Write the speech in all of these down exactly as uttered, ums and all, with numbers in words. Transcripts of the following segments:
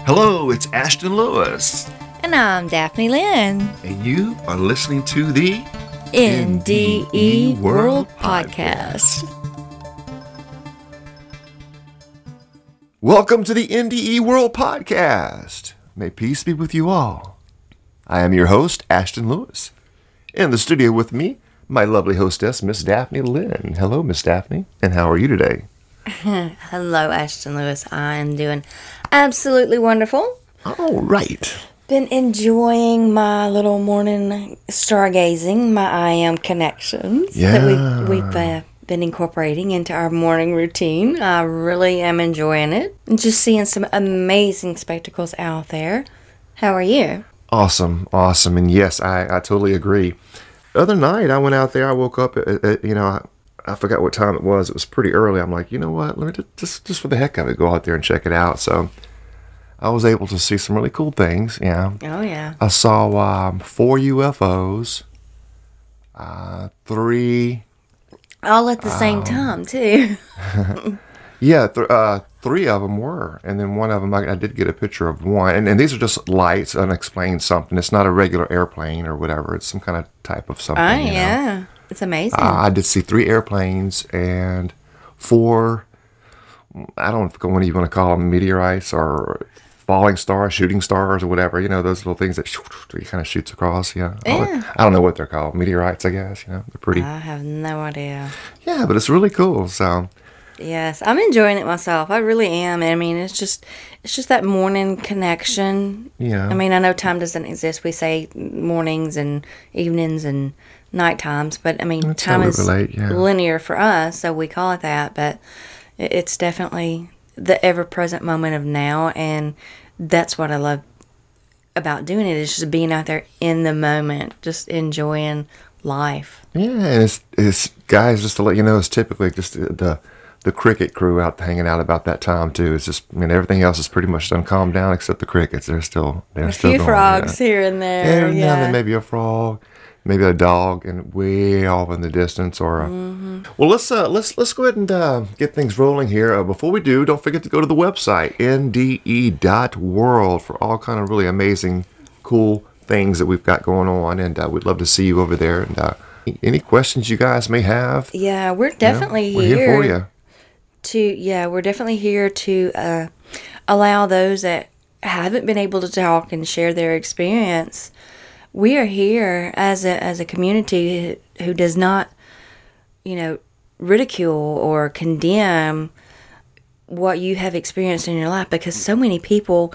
Hello, it's Ashton Lewis. And I'm Daphne Lynn. And you are listening to the N D E World Podcast. Welcome to the N D E World Podcast. May peace be with you all. I am your host, Ashton Lewis. In the studio with me, my lovely hostess, Miss Daphne Lynn. Hello, Miss Daphne. And how are you today? Hello, Ashton Lewis. I am doing absolutely wonderful. All right. Been enjoying my little morning stargazing, my I am connections Yeah. that we, we've uh, been incorporating into our morning routine. I really am enjoying it. And just seeing some amazing spectacles out there. How are you? Awesome, awesome. And yes, I, I totally agree. The other night, I went out there, I woke up, at, at, you know, I, I forgot what time it was. It was pretty early. I'm like, you know what? Let me just, just, just for the heck of it, go out there and check it out. So I was able to see some really cool things. Yeah. Oh, yeah. I saw um, four U F Os, uh, three. All at the same um, time, too. Yeah, th- uh, three of them were, and then one of them I, I did get a picture of one. And, and these are just lights, unexplained something. It's not a regular airplane or whatever. It's some kind of type of something. Oh, you know? yeah. It's amazing. Uh, I did see three airplanes and four, I don't know what you want to call them, meteorites or falling stars, shooting stars or whatever. You know, those little things that he kind of shoots across. Yeah. Yeah. I don't know what they're called. Meteorites, I guess. You know, they're pretty. I have no idea. Yeah, but it's really cool. So. Yes, I'm enjoying it myself. I really am. I mean, it's just it's just that morning connection. Yeah. I mean, I know time doesn't exist. We say mornings and evenings and night times, but I mean, That's time how we is relate, yeah. linear for us, so we call it that. But it- it's definitely the ever-present moment of now, and that's what I love about doing it. Is just being out there in the moment, just enjoying life. Yeah, and it's, it's guys, just to let you know, it's typically just the, the the cricket crew out hanging out about that time too. It's just, I mean, everything else is pretty much done calmed down except the crickets. They're still they're A still few going, frogs yeah. here and there. Every now and Yeah. then maybe a frog, maybe a dog, and way off in the distance. Or a... Mm-hmm. well, let's uh, let's let's go ahead and uh, get things rolling here. Uh, before we do, don't forget to go to the website N D E dot world for all kind of really amazing, cool things that we've got going on, and uh, we'd love to see you over there. And uh, any questions you guys may have, Yeah, we're you know, definitely we're here, here for you. to yeah, we're definitely here to uh, allow those that haven't been able to talk and share their experience. We are here as a as a community who, who does not, you know, ridicule or condemn what you have experienced in your life, because so many people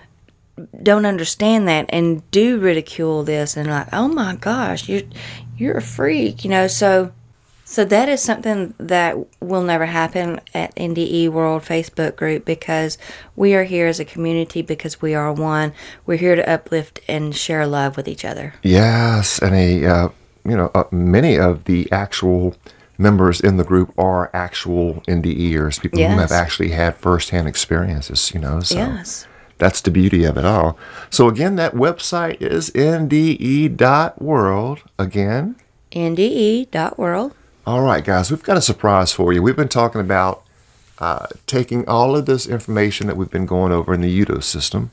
don't understand that and do ridicule this and like, oh my gosh, you're you're a freak, you know. So so that is something that will never happen at N D E World Facebook group, because we are here as a community, because we are one. We're here to uplift and share love with each other. Yes, and a uh, you know uh, many of the actual members in the group are actual N D Eers, people who Yes. have actually had firsthand experiences. You know, so Yes. that's the beauty of it all. So again, that website is N D E dot world. Again, N D E dot world. all right, guys, we've got a surprise for you. We've been talking about uh, taking all of this information that we've been going over in the U D O system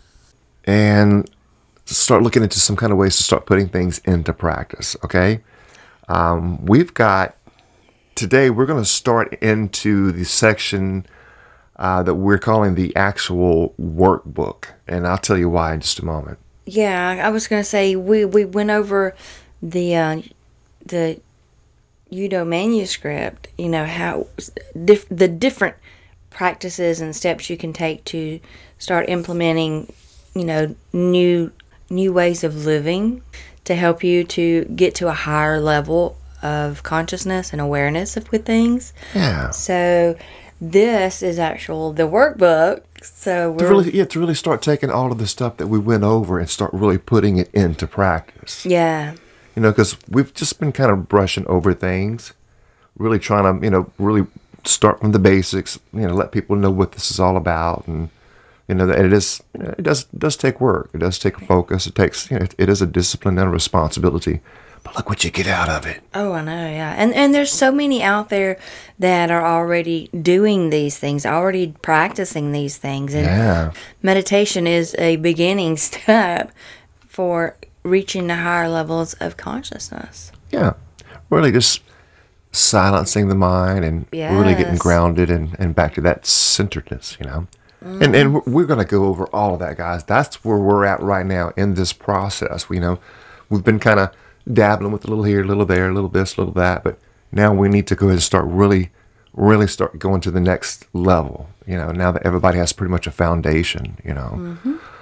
and start looking into some kind of ways to start putting things into practice, okay? Um, we've got, today we're going to start into the section uh, that we're calling the actual workbook, and I'll tell you why in just a moment. Yeah, I was going to say we, we went over the uh, the U D O manuscript, you know, how diff- the different practices and steps you can take to start implementing, you know, new new ways of living to help you to get to a higher level of consciousness and awareness of with things. Yeah. So this is actual the workbook. So To we're really, yeah, to really start taking all of the stuff that we went over and start really putting it into practice. yeah. You know, because we've just been kind of brushing over things, really trying to, you know, really start from the basics, you know, let people know what this is all about. And, you know, that it is, it does, does take work. It does take focus. It takes, you know, it, it is a discipline and a responsibility. but look what you get out of it. Oh, I know, yeah. And and there's so many out there that are already doing these things, already practicing these things. And Yeah. meditation is a beginning step for reaching the higher levels of consciousness. Yeah. Really just silencing the mind and really getting Yes. grounded and, and back to that centeredness, you know. And and we're- we're going to go over all of that, guys. That's where we're at right now in this process. We know we've been kind of dabbling with a little here, a little there, a little this, a little that, but now we need to go ahead and start really, really start going to the next level. You know, now that everybody has pretty much a foundation, you know.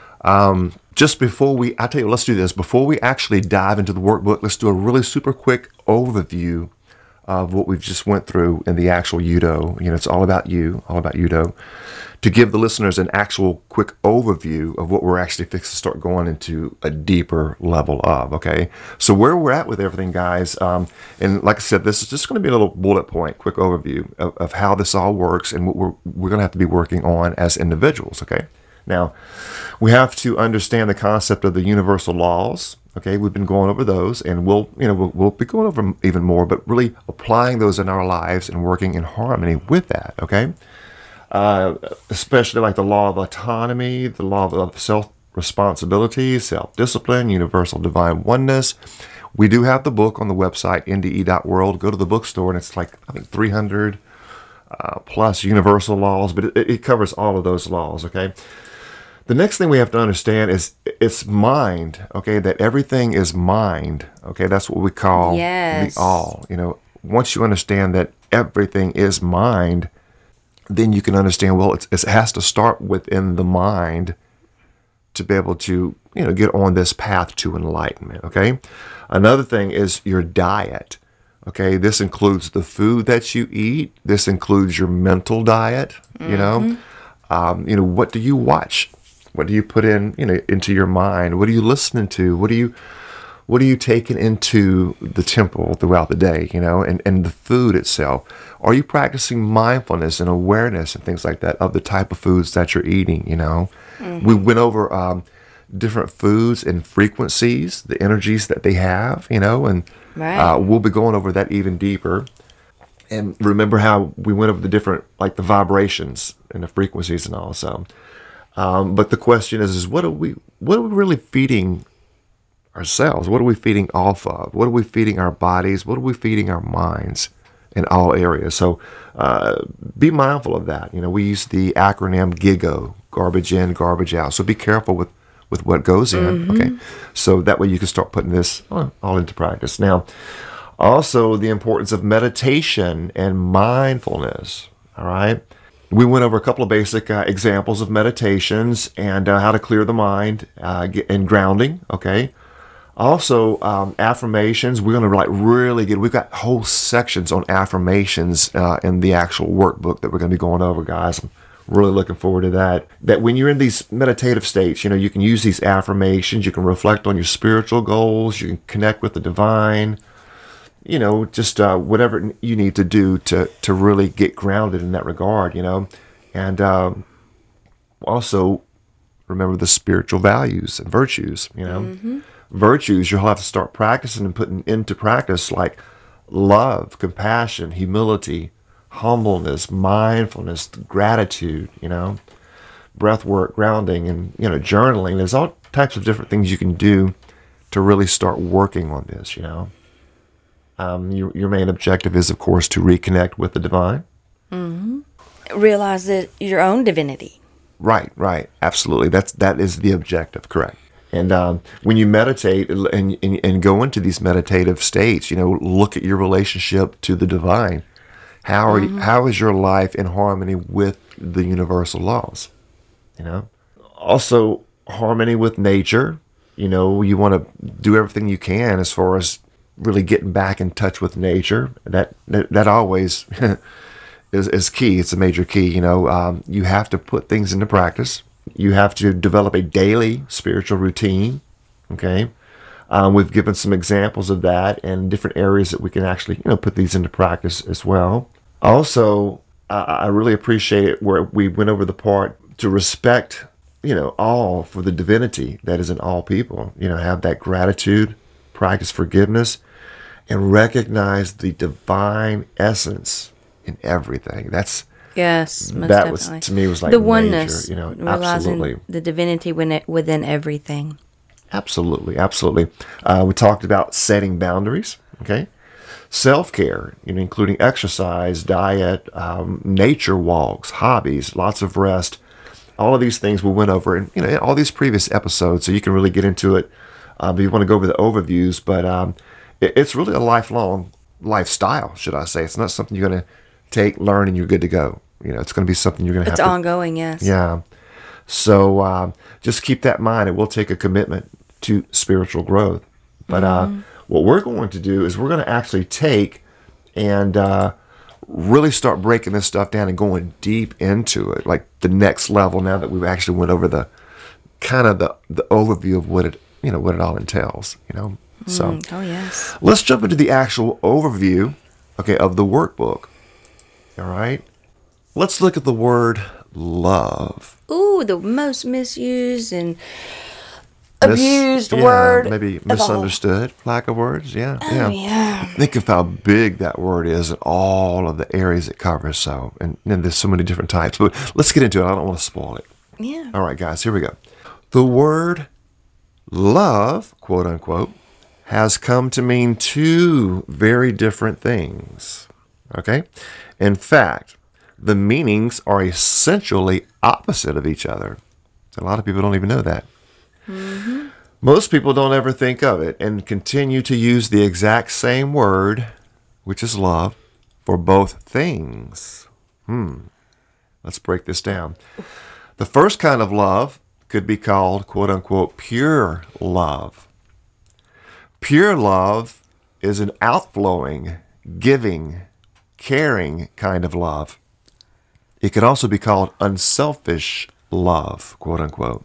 Um, just before we, I tell you, let's do this. Before we actually dive into the workbook, let's do a really super quick overview of what we've just went through in the actual Udo. You know, it's all about you, all about Udo. To give the listeners an actual quick overview of what we're actually fixing to start going into a deeper level of, okay? So where we're at with everything, guys, um, and like I said, this is just going to be a little bullet point, quick overview of, of how this all works and what we're, we're going to have to be working on as individuals, okay? Now, we have to understand the concept of the universal laws. Okay, we've been going over those, and we'll, you know, we'll, we'll be going over them even more, but really applying those in our lives and working in harmony with that. Okay, uh, especially like the law of autonomy, the law of self-responsibility, self-discipline, universal divine oneness. We do have the book on the website N D E dot world. Go to the bookstore, and it's like I think three hundred uh, plus universal laws, but it, it covers all of those laws. Okay. The next thing we have to understand is it's mind, okay, that everything is mind, okay? That's what we call Yes. the all. You know, once you understand that everything is mind, then you can understand, well, it's, it has to start within the mind to be able to, you know, get on this path to enlightenment, okay? Another thing is your diet, okay? This includes the food that you eat. This includes your mental diet, you know? Um, you know, what do you watch? What do you put in, you know, into your mind? What are you listening to? What are you, what are you taking into the temple throughout the day? You know, and, and the food itself. Are you practicing mindfulness and awareness and things like that of the type of foods that you're eating? You know, we went over um, different foods and frequencies, the energies that they have. You know, and Right. uh, we'll be going over that even deeper. And remember how we went over the different, like the vibrations and the frequencies and all. So. Um, but the question is, is what are we, what are we really feeding ourselves? What are we feeding off of? What are we feeding our bodies? What are we feeding our minds in all areas? So uh, be mindful of that. You know, we use the acronym GIGO, garbage in, garbage out. So be careful with, with what goes in. Okay. So that way you can start putting this all all into practice. Now, also the importance of meditation and mindfulness. All right. We went over a couple of basic uh, examples of meditations and uh, how to clear the mind uh, get, and grounding. Okay. Also, um, affirmations. We're going to like really get. We've got whole sections on affirmations uh, in the actual workbook that we're going to be going over, guys. I'm really looking forward to that. That when you're in these meditative states, you know, you can use these affirmations. You can reflect on your spiritual goals. You can connect with the divine. You know, just uh, whatever you need to do to, to really get grounded in that regard, you know. And um, also remember the spiritual values and virtues, you know. Mm-hmm. Virtues you'll have to start practicing and putting into practice, like love, compassion, humility, humbleness, mindfulness, gratitude, you know, breath work, grounding, and, you know, journaling. There's all types of different things you can do to really start working on this, you know. Um, your, your main objective is, of course, to reconnect with the divine. Realize that your own divinity. Right, right, absolutely. That's that is the objective, correct. And um, when you meditate and, and and go into these meditative states, you know, look at your relationship to the divine. How are you, how is your life in harmony with the universal laws? You know, also harmony with nature. You know, you want to do everything you can as far as really getting back in touch with nature. That that, that always is, is key. It's a major key. You know, um, you have to put things into practice. You have to develop a daily spiritual routine. Okay, um, we've given some examples of that and different areas that we can actually, you know, put these into practice as well. Also, uh, I really appreciate it where we went over the part to respect, you know, all for the divinity that is in all people. You know, have that gratitude, practice forgiveness. and recognize the divine essence in everything. That's Yes, most that definitely. was to me was like the major, oneness, you know, realizing absolutely. the divinity within, within everything. Absolutely, absolutely. Uh, we talked about setting boundaries, okay? Self-care, you know, including exercise, diet, um, nature walks, hobbies, lots of rest. All of these things we went over in, you know, all these previous episodes, so you can really get into it. Um, if you want to go over the overviews, but um, it, it's really a lifelong lifestyle, should I say? It's not something you're going to take, learn, and you're good to go. You know, it's going to be something you're going to have It's to. ongoing, yes. Yeah. So um, just keep that in mind. It will take a commitment to spiritual growth. But Mm-hmm. uh, what we're going to do is we're going to actually take and uh, really start breaking this stuff down and going deep into it, like the next level. Now that we've actually went over the kind of the, the overview of what it you know what it all entails. You know. So Mm, oh, yes. let's jump into the actual overview, okay, of the workbook. All right. Let's look at the word love. Ooh, the most misused and Mis- abused yeah, word. maybe of all. misunderstood, lack of words. Yeah, Oh, yeah. yeah. Think of how big that word is and all of the areas it covers. So, and, and there's so many different types. But let's get into it. I don't want to spoil it. Yeah. All right, guys, here we go. The word love, quote unquote, has come to mean two very different things. Okay? In fact, the meanings are essentially opposite of each other. A lot of people don't even know that. Mm-hmm. Most people don't ever think of it and continue to use the exact same word, which is love, for both things. Hmm. Let's break this down. The first kind of love could be called, quote unquote, pure love. Pure love is an outflowing, giving, caring kind of love. It could also be called unselfish love, quote unquote.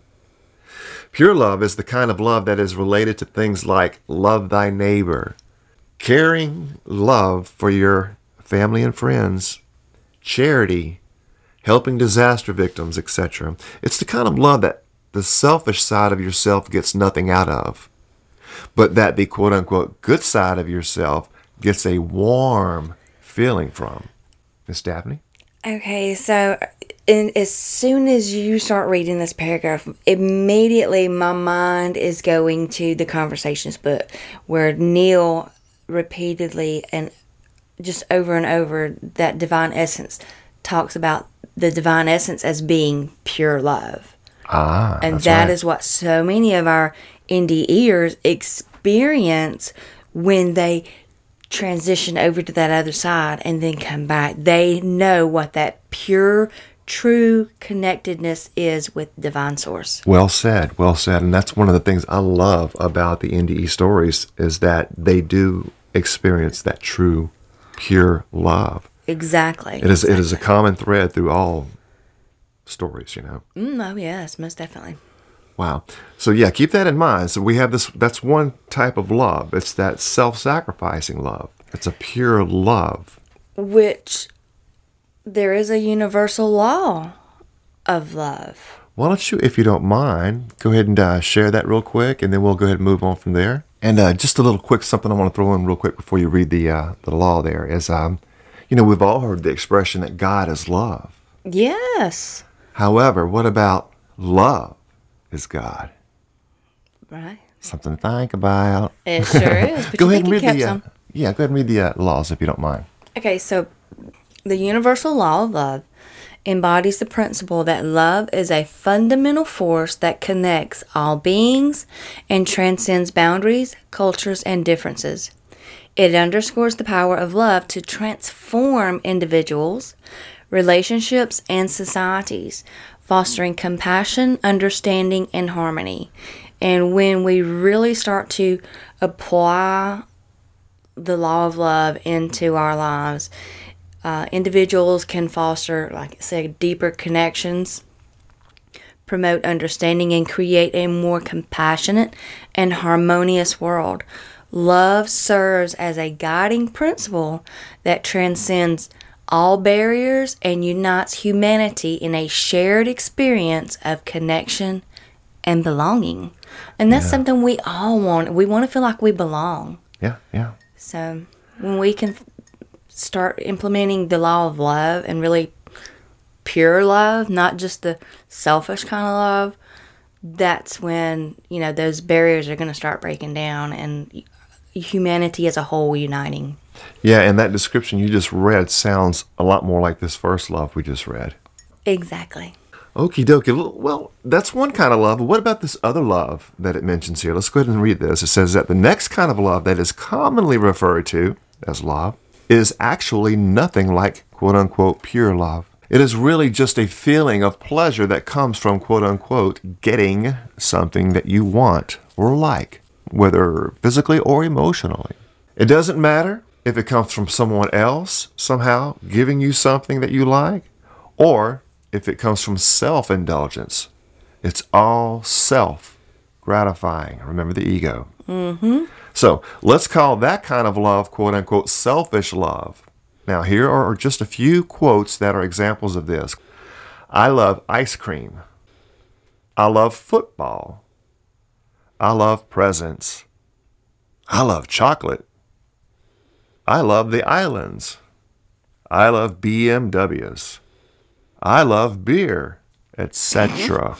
Pure love is the kind of love that is related to things like love thy neighbor, caring love for your family and friends, charity, helping disaster victims, et cetera. It's the kind of love that the selfish side of yourself gets nothing out of, but that the quote unquote good side of yourself gets a warm feeling from. Miss Daphne? Okay, so in, as soon as you start reading this paragraph, immediately my mind is going to the Conversations book where Neil repeatedly and just over and over that divine essence talks about the divine essence as being pure love. Ah, and that's that right. is what so many of our indie ears experience when they transition over to that other side and then come back. They know what that pure, true connectedness is with divine source. Well said, well said. And that's one of the things I love about the N D E stories is that they do experience that true, pure love. Exactly. It is exactly. it is a common thread through all stories, you know. Mm, oh, yes, most definitely. Wow. So yeah, keep that in mind. So we have this, that's one type of love. It's that self-sacrificing love. It's a pure love. Which there is a universal law of love. Why don't you, if you don't mind, go ahead and uh, share that real quick, and then we'll go ahead and move on from there. And uh, just a little quick something I want to throw in real quick before you read the uh, the law there is, um, you know, we've all heard the expression that God is love. Yes. However, what about love is God? Right. Something to think about. It sure is. But Go you ahead and think read it kept the uh, some. yeah. Go ahead and read the uh, laws if you don't mind. Okay, so the universal law of love embodies the principle that love is a fundamental force that connects all beings and transcends boundaries, cultures, and differences. It underscores the power of love to transform individuals, relationships, and societies, fostering compassion, understanding, and harmony. And when we really start to apply the law of love into our lives, uh, individuals can foster, like I said, deeper connections, promote understanding, and create a more compassionate and harmonious world. Love serves as a guiding principle that transcends all barriers and unites humanity in a shared experience of connection and belonging. And that's Yeah. something we all want. We want to feel like we belong. Yeah, yeah. So when we can start implementing the law of love and really pure love, not just the selfish kind of love, that's when, you know, those barriers are going to start breaking down and humanity as a whole uniting. Yeah, and that description you just read sounds a lot more like this first love we just read. Exactly. Okie dokie. Well, that's one kind of love. But what about this other love that it mentions here? Let's go ahead and read this. It says that the next kind of love that is commonly referred to as love is actually nothing like quote-unquote pure love. It is really just a feeling of pleasure that comes from quote-unquote getting something that you want or like, whether physically or emotionally. It doesn't matter if it comes from someone else somehow giving you something that you like, or if it comes from self-indulgence. It's all self-gratifying. Remember the ego. Mm-hmm. So let's call that kind of love, quote-unquote, selfish love. Now, here are just a few quotes that are examples of this. I love ice cream. I love football. I love presents. I love chocolate. I love the islands. I love B M Ws. I love beer, et cetera.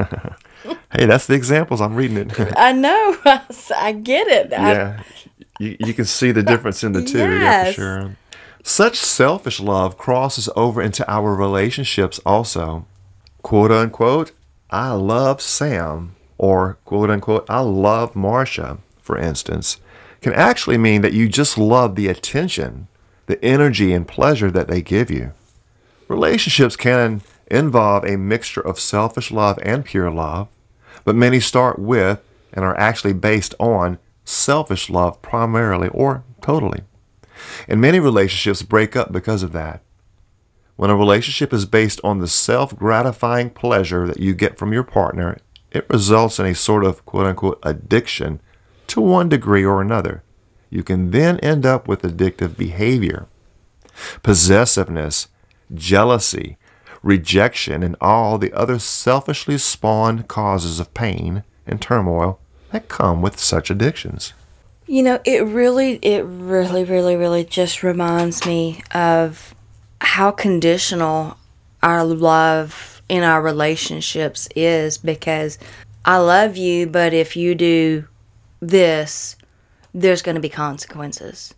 Hey, that's the examples. I'm reading it. I know. I get it. Yeah, you, you can see the difference in the two. Yes. Yeah, for sure. Such selfish love crosses over into our relationships also. Quote unquote, I love Sam, or quote unquote, I love Marcia, for instance, can actually mean that you just love the attention, the energy and pleasure that they give you. Relationships can involve a mixture of selfish love and pure love, but many start with and are actually based on selfish love primarily or totally. And many relationships break up because of that. When a relationship is based on the self-gratifying pleasure that you get from your partner, it results in a sort of quote-unquote addiction to one degree or another. You can then end up with addictive behavior, possessiveness, jealousy, rejection, and all the other selfishly spawned causes of pain and turmoil that come with such addictions. You know, it really, it really, really, really just reminds me of how conditional our love in our relationships is, because I love you, but if you do this, there's going to be consequences.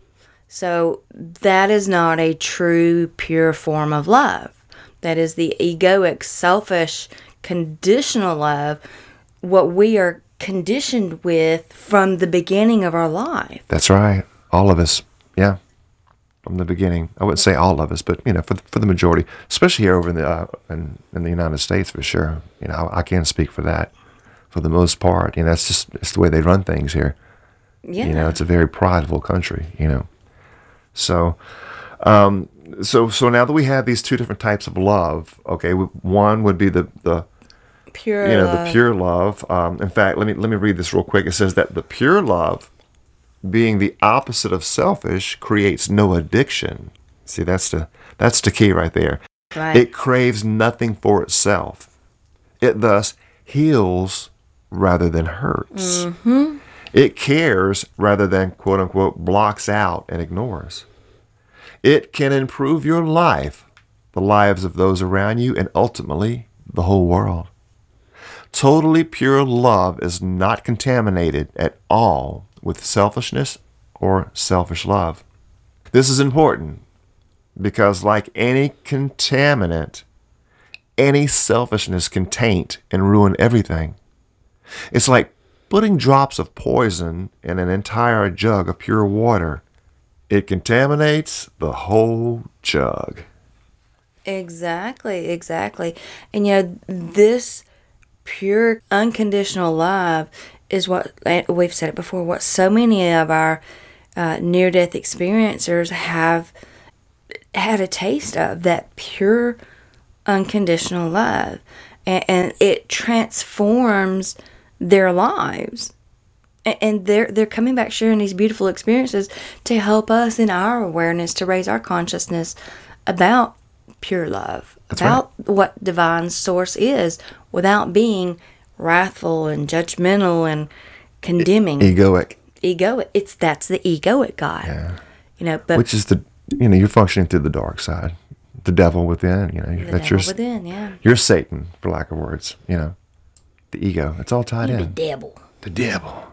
So that is not a true, pure form of love. That is the egoic, selfish, conditional love, what we are conditioned with from the beginning of our life. That's right. All of us. Yeah. From the beginning. I wouldn't say all of us, but, you know, for the, for the majority, especially here over in the uh, in, in the United States, for sure. You know, I, I can't speak for that for the most part. You know, that's just it's the way they run things here. Yeah. You know, it's a very prideful country, you know. So, um, so, so now that we have these two different types of love, okay, one would be the, the Pure you know, love. the pure love. Um, in fact, let me let me read this real quick. It says that the pure love, being the opposite of selfish, creates no addiction. See, that's the that's the key right there. Right. It craves nothing for itself. It thus heals rather than hurts. Mm-hmm. It cares rather than quote unquote blocks out and ignores. It can improve your life, the lives of those around you, and ultimately the whole world. Totally pure love is not contaminated at all with selfishness or selfish love. This is important because, like any contaminant, any selfishness can taint and ruin everything. It's like putting drops of poison in an entire jug of pure water. It contaminates the whole jug. Exactly, exactly. And, you know, this pure, unconditional love is what, we've said it before, what so many of our uh, near-death experiencers have had a taste of, that pure, unconditional love. And, and it transforms their lives. And, and they're, they're coming back sharing these beautiful experiences to help us in our awareness, to raise our consciousness about pure love, That's about right. what divine source is, without being wrathful and judgmental and condemning. Egoic. egoic. It's that's the egoic God. Yeah. You know, but Which is the, you know, you're functioning through the dark side, the devil within. You know, the that's devil your within, yeah. you're Satan, for lack of words. You know, the ego. It's all tied The in. devil. The devil.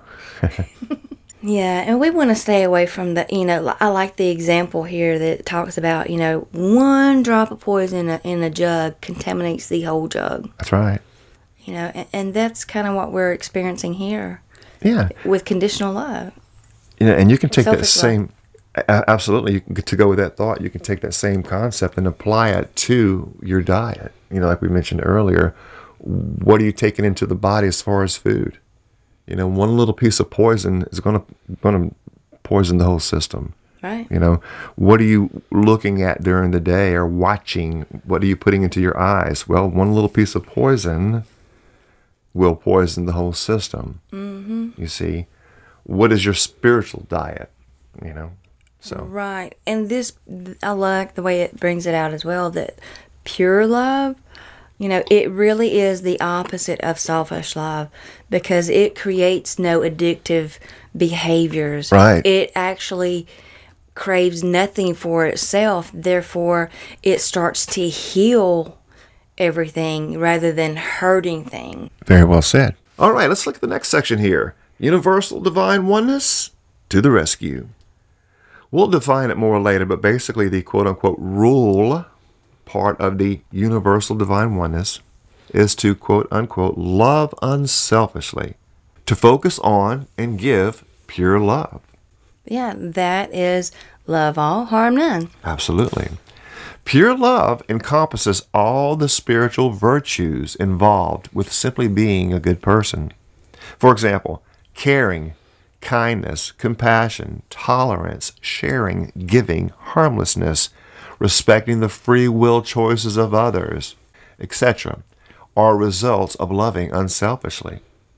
Yeah, and we want to stay away from the, you know, I like the example here that talks about, you know, one drop of poison in a, in a jug contaminates the whole jug. That's right. You know, and, and that's kind of what we're experiencing here Yeah. with conditional love. You know, and you can take that Selfish love. same, a- absolutely, you can, to go with that thought, you can take that same concept and apply it to your diet. You know, like we mentioned earlier, what are you taking into the body as far as food? You know, one little piece of poison is going to going to poison the whole system. Right. You know, what are you looking at during the day or watching? What are you putting into your eyes? Well, one little piece of poison will poison the whole system. Mm-hmm. You see, what is your spiritual diet? You know, so Right. And this, I like the way it brings it out as well, that pure love, you know, it really is the opposite of selfish love because it creates no addictive behaviors. Right. It actually craves nothing for itself. Therefore, it starts to heal everything rather than hurting things. very well said. All right, let's look at the next section here. Universal divine oneness to the rescue. We'll define it more later, but basically the quote-unquote rule part of the universal divine oneness is to quote-unquote love unselfishly, to focus on and give pure love. Yeah, that is love all, harm none. Absolutely. Pure love encompasses all the spiritual virtues involved with simply being a good person. For example, caring, kindness, compassion, tolerance, sharing, giving, harmlessness, respecting the free will choices of others, et cetera, are results of loving unselfishly.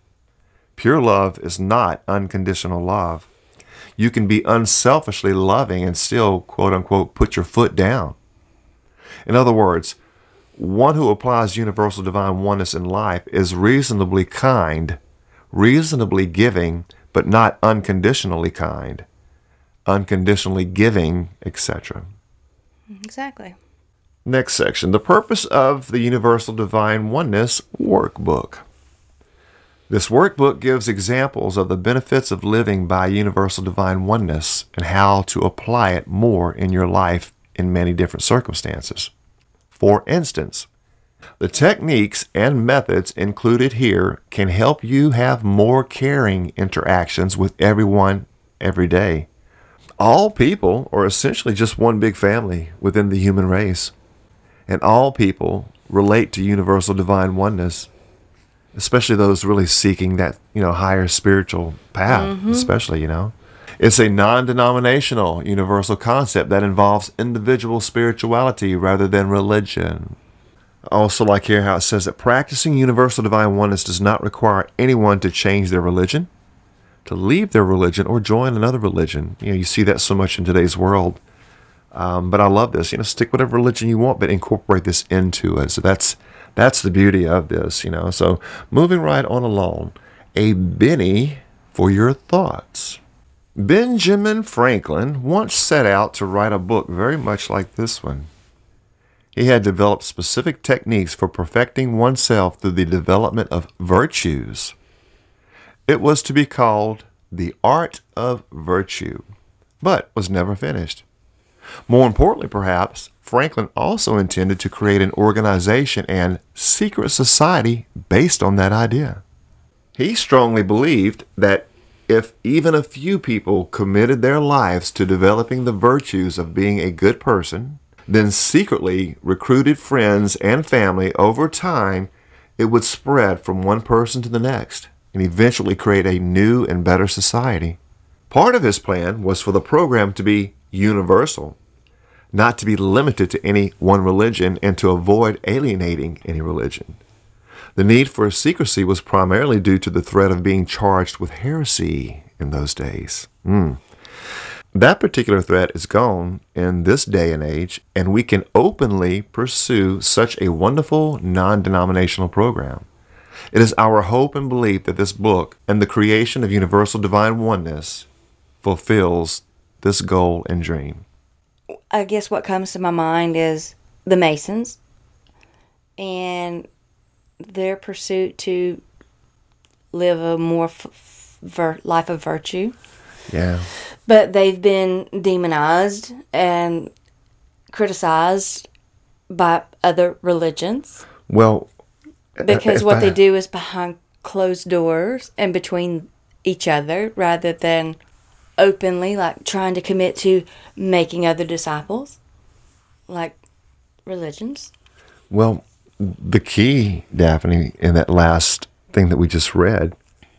Pure love is not unconditional love. You can be unselfishly loving and still, quote unquote, put your foot down. In other words, one who applies universal divine oneness in life is reasonably kind, reasonably giving, but not unconditionally kind, unconditionally giving, et cetera. Exactly. Next section, the purpose of the Universal Divine Oneness Workbook. This workbook gives examples of the benefits of living by Universal Divine Oneness and how to apply it more in your life in many different circumstances. For instance, the techniques and methods included here can help you have more caring interactions with everyone every day. All people are essentially just one big family within the human race, and all people relate to universal divine oneness, especially those really seeking that, you know, higher spiritual path, mm-hmm. especially, you know. It's a non-denominational universal concept that involves individual spirituality rather than religion. I also like here how it says that practicing universal divine oneness does not require anyone to change their religion, to leave their religion, or join another religion. You know, you see that so much in today's world. Um, but I love this. You know, stick whatever religion you want, but incorporate this into it. So that's that's the beauty of this, you know. So moving right on along, a Benny for your thoughts. Benjamin Franklin once set out to write a book very much like this one. He had developed specific techniques for perfecting oneself through the development of virtues. It was to be called The Art of Virtue, but was never finished. More importantly, perhaps, Franklin also intended to create an organization and secret society based on that idea. He strongly believed that if even a few people committed their lives to developing the virtues of being a good person, then secretly recruited friends and family, over time, it would spread from one person to the next and eventually create a new and better society. Part of his plan was for the program to be universal, not to be limited to any one religion, and to avoid alienating any religion. The need for secrecy was primarily due to the threat of being charged with heresy in those days. Mm. That particular threat is gone in this day and age, and we can openly pursue such a wonderful non-denominational program. It is our hope and belief that this book and the creation of universal divine oneness fulfills this goal and dream. I guess what comes to my mind is the Masons and their pursuit to live a more f- vir- life of virtue. Yeah. But they've been demonized and criticized by other religions. Well, because what I, they do is behind closed doors and between each other rather than openly, like trying to commit to making other disciples, like religions. Well, the key, Daphne, in that last thing that we just read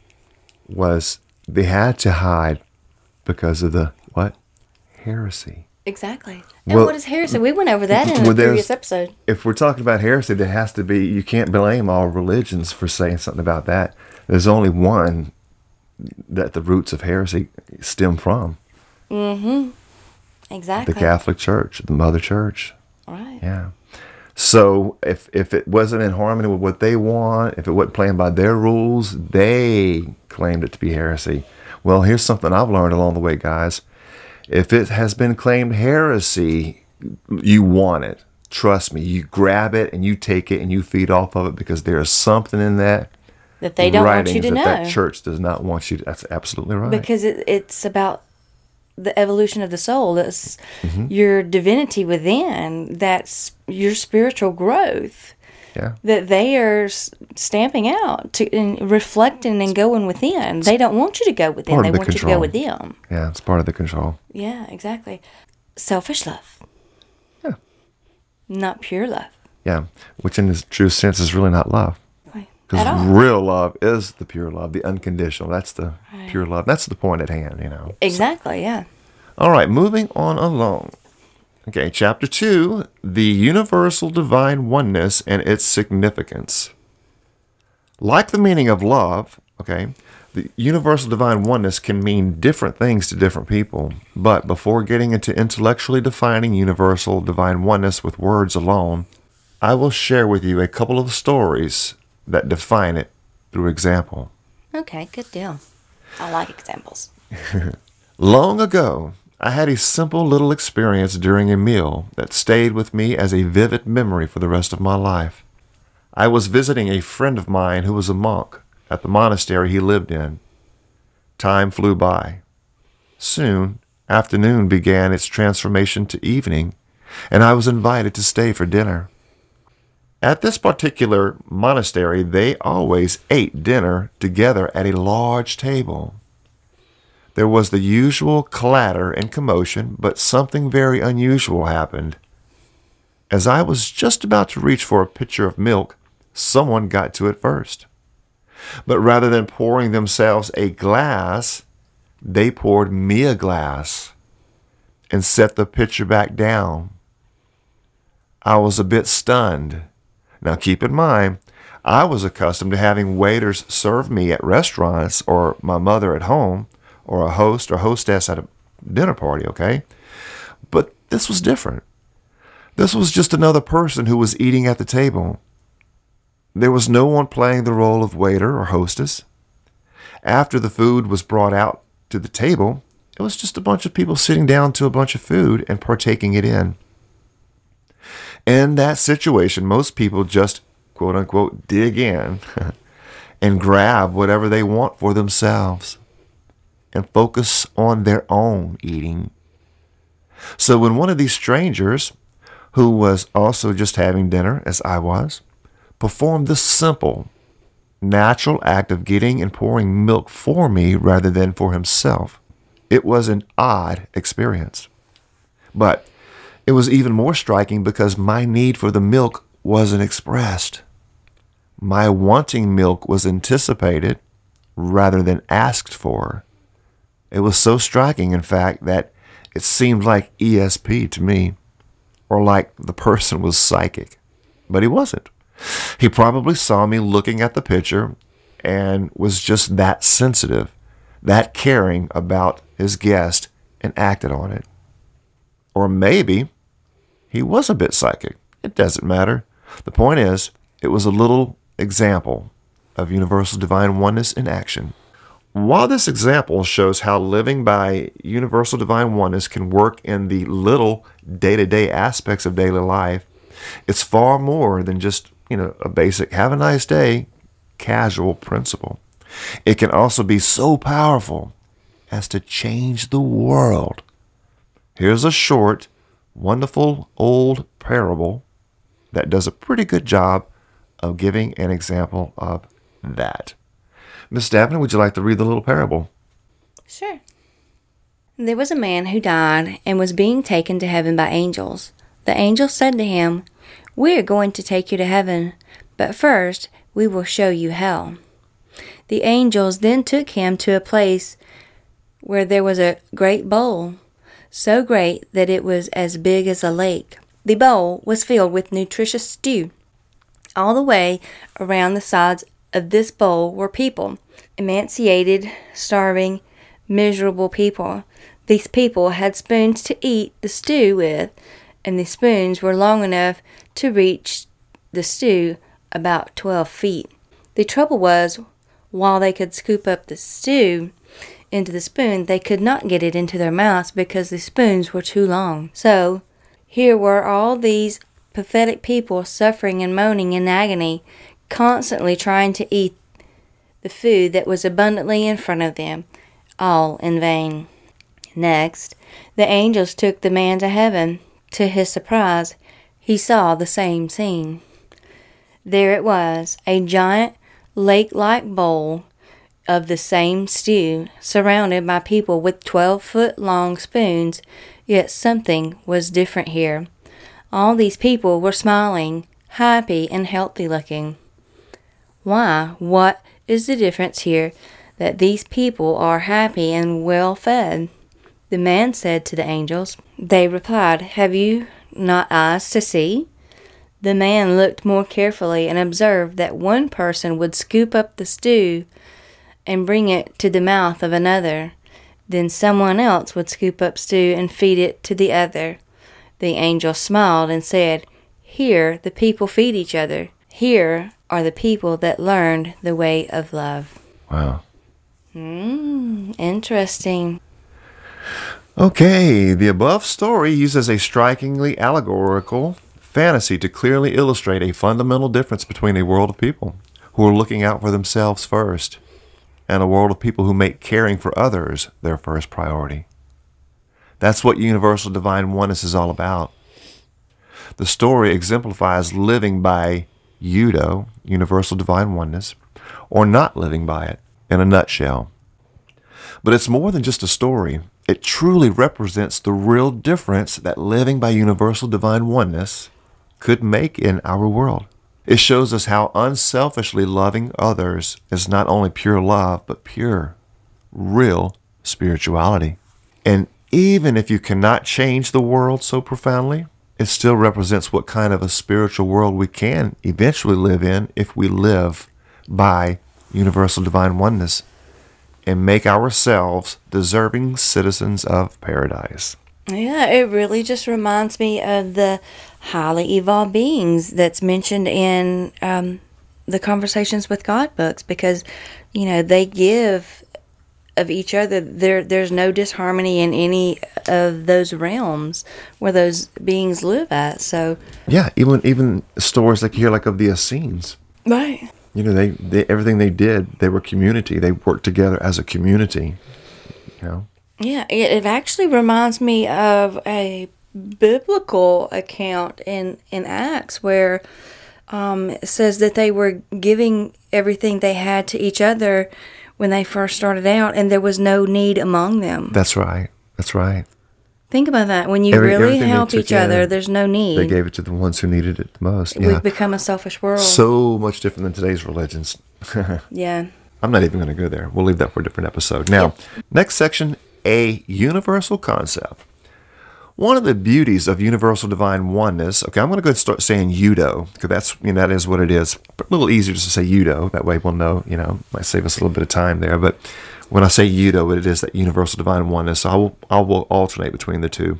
was they had to hide because of the, what? Heresy. Exactly. And Well, what is heresy? We went over that in well, a there's- previous episode. If we're talking about heresy, there has to be, you can't blame all religions for saying something about that. There's only one that the roots of heresy stem from. Mm-hmm. Exactly. The Catholic Church, the Mother Church. Right. Yeah. So if if it wasn't in harmony with what they want, if it wasn't playing by their rules, they claimed it to be heresy. Well, here's something I've learned along the way, guys. If it has been claimed heresy, you want it. Trust me. You grab it and you take it and you feed off of it because there is something in that That they don't want you writings to that know. that church does not want you to. That's absolutely right. Because it, it's about the evolution of the soul. That's Mm-hmm. your divinity within. That's your spiritual growth. yeah. That they are s- stamping out to and reflecting and going within. They don't want you to go within. Part They of the want you to control. go with them. Yeah, it's part of the control. Yeah, exactly. Selfish love. Yeah. Not pure love. Yeah, which in its true sense is really not love. Right. Because At all. real love is the pure love, the unconditional. That's the pure love. That's the point at hand, you know. Exactly, yeah. All right, moving on along. Okay, chapter two, the universal divine oneness and its significance. Like the meaning of love, okay, the universal divine oneness can mean different things to different people. But before getting into intellectually defining universal divine oneness with words alone, I will share with you a couple of stories that define it through example. Okay, good deal. I like examples. Long ago, I had a simple little experience during a meal that stayed with me as a vivid memory for the rest of my life. I was visiting a friend of mine who was a monk at the monastery he lived in. Time flew by. Soon, afternoon began its transformation to evening, and I was invited to stay for dinner. At this particular monastery, they always ate dinner together at a large table. There was the usual clatter and commotion, but something very unusual happened. As I was just about to reach for a pitcher of milk, someone got to it first. But rather than pouring themselves a glass, they poured me a glass and set the pitcher back down. I was a bit stunned. Now keep in mind, I was accustomed to having waiters serve me at restaurants or my mother at home, or a host or hostess at a dinner party, okay? But this was different. This was just another person who was eating at the table. There was no one playing the role of waiter or hostess. After the food was brought out to the table, it was just a bunch of people sitting down to a bunch of food and partaking it in. In that situation, most people just, quote unquote, dig in and grab whatever they want for themselves and focus on their own eating. So when one of these strangers, who was also just having dinner, as I was, performed this simple, natural act of getting and pouring milk for me rather than for himself, it was an odd experience. But it was even more striking because my need for the milk wasn't expressed. My wanting milk was anticipated rather than asked for. It was so striking, in fact, that it seemed like E S P to me, or like the person was psychic. But he wasn't. He probably saw me looking at the picture and was just that sensitive, that caring about his guest, and acted on it. Or maybe he was a bit psychic. It doesn't matter. The point is, it was a little example of universal divine oneness in action. While this example shows how living by universal divine oneness can work in the little day-to-day aspects of daily life, it's far more than just, you know, a basic have a nice day casual principle. It can also be so powerful as to change the world. Here's a short, wonderful old parable that does a pretty good job of giving an example of that. Miss Dabney, would you like to read the little parable? Sure. There was a man who died and was being taken to heaven by angels. The angels said to him, "We are going to take you to heaven, but first we will show you hell." The angels then took him to a place where there was a great bowl, so great that it was as big as a lake. The bowl was filled with nutritious stew. All the way around the sides of this bowl were people, emaciated, starving, miserable people. These people had spoons to eat the stew with, and the spoons were long enough to reach the stew about twelve feet. The trouble was, while they could scoop up the stew into the spoon, they could not get it into their mouths because the spoons were too long. So, here were all these pathetic people suffering and moaning in agony, constantly trying to eat the food that was abundantly in front of them, all in vain. Next, the angels took the man to heaven. To his surprise, he saw the same scene. There it was, a giant lake-like bowl of the same stew, surrounded by people with twelve-foot-long spoons, yet something was different here. All these people were smiling, happy, and healthy-looking. Why, what is the difference here that these people are happy and well-fed? The man said to the angels. They replied, "Have you not eyes to see?" The man looked more carefully and observed that one person would scoop up the stew and bring it to the mouth of another. Then someone else would scoop up stew and feed it to the other. The angel smiled and said, "Here the people feed each other. Here are the people that learned the way of love." Wow. Hmm, interesting. Okay, the above story uses a strikingly allegorical fantasy to clearly illustrate a fundamental difference between a world of people who are looking out for themselves first and a world of people who make caring for others their first priority. That's what universal divine oneness is all about. The story exemplifies living by Yudo, universal divine oneness, or not living by it, in a nutshell. But it's more than just a story. It truly represents the real difference that living by universal divine oneness could make in our world. It shows us how unselfishly loving others is not only pure love, but pure, real spirituality. And even if you cannot change the world so profoundly, it still represents what kind of a spiritual world we can eventually live in if we live by universal divine oneness and make ourselves deserving citizens of paradise. Yeah, it really just reminds me of the highly evolved beings that's mentioned in um, the Conversations with God books, because, you know, they give of each other. There, there's no disharmony in any of those realms where those beings live at. So yeah, even even stories like here, like of the Essenes. Right. You know, they, they everything they did, they were community. They worked together as a community. You know. Yeah, it, it actually reminds me of a biblical account in, in Acts where um, it says that they were giving everything they had to each other when they first started out, and there was no need among them. That's right. That's right. Think about that. When you Every, really help each in, other, there's no need. They gave it to the ones who needed it the most. Yeah. We've become a selfish world. So much different than today's religions. Yeah. I'm not even going to go there. We'll leave that for a different episode. Now, yeah. Next section, a universal concept. One of the beauties of universal divine oneness, okay, I'm going to go ahead and start saying Yudo, because that's, you know, that is what it is. A little easier just to say Yudo. That way we'll know, you know, might save us a little bit of time there. But when I say Yudo, it is that universal divine oneness. So I will, I will alternate between the two.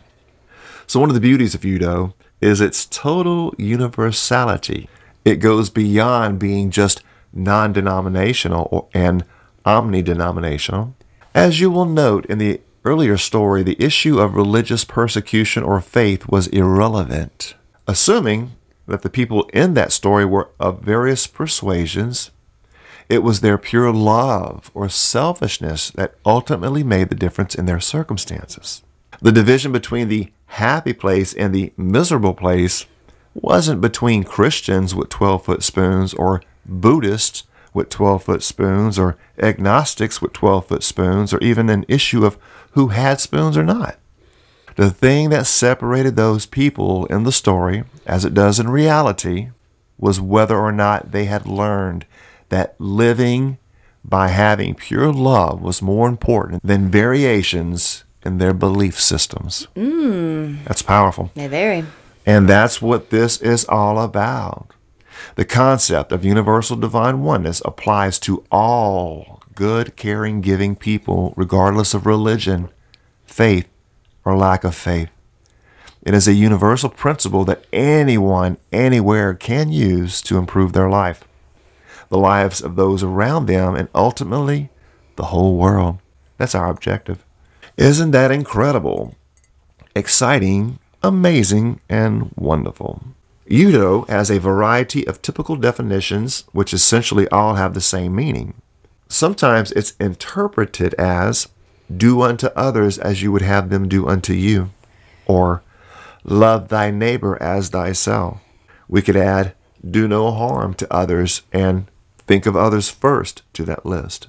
So one of the beauties of Yudo is its total universality. It goes beyond being just non-denominational or, and omni-denominational. As you will note in the earlier story, the issue of religious persecution or faith was irrelevant. Assuming that the people in that story were of various persuasions, it was their pure love or selfishness that ultimately made the difference in their circumstances. The division between the happy place and the miserable place wasn't between Christians with twelve-foot spoons or Buddhists with twelve-foot spoons or agnostics with twelve-foot spoons or even an issue of who had spoons or not. The thing that separated those people in the story, as it does in reality, was whether or not they had learned that living by having pure love was more important than variations in their belief systems. Mm. That's powerful. They vary. And that's what this is all about. The concept of universal divine oneness applies to all good, caring, giving people, regardless of religion, faith, or lack of faith. It is a universal principle that anyone, anywhere can use to improve their life, the lives of those around them, and ultimately the whole world. That's our objective. Isn't that incredible, exciting, amazing, and wonderful? Udo has a variety of typical definitions which essentially all have the same meaning. Sometimes it's interpreted as do unto others as you would have them do unto you, or love thy neighbor as thyself. We could add do no harm to others and think of others first to that list.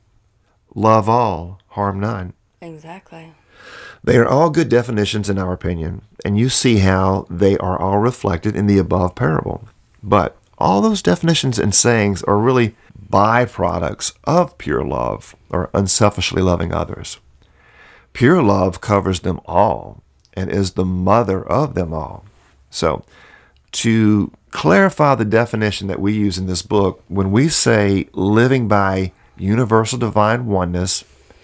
Love all, harm none. Exactly. They are all good definitions in our opinion, and you see how they are all reflected in the above parable. But all those definitions and sayings are really byproducts of pure love, or unselfishly loving others. Pure love covers them all and is the mother of them all. So, to clarify the definition that we use in this book, when we say living by universal divine oneness,